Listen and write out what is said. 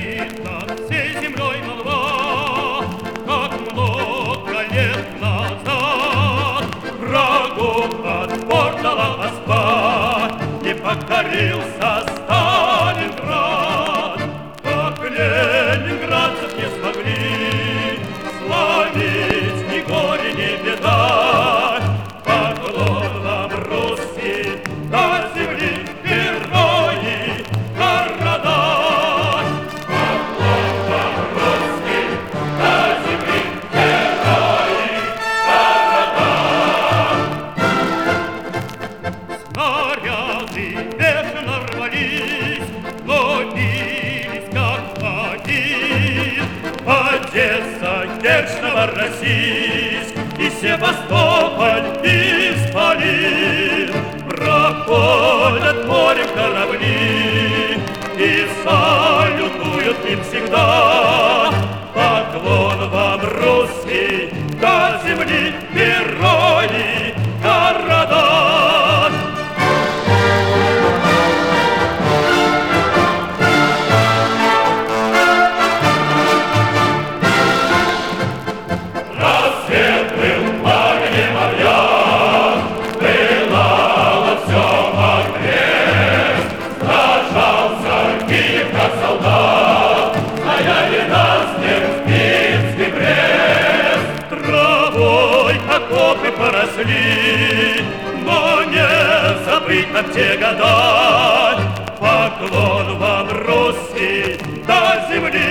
Гремит над всей землей молва, как много лет назад врагу отпор дала Москва, и покорился Сталинград. Как ленинградцев не смогли славить ни горе, ни беда, поклон вам, русские, до земли герои города. Поклон вам, русские, до земли герои города. Снаряды бешено рвались, но бились как один. Одесса, Керчь, Новороссийск и Севастополь, и Смолин. Проходят морем корабли и салютуют им всегда. Поклон вам, русский, до земли герои города. Рассвет был пламенем огня, пылало все окрест, сражался Киев как солдат, стояли насмерть Минск и Брест. Травой окопы поросли, но не забыть нам те года. Поклон вам, русский, до земли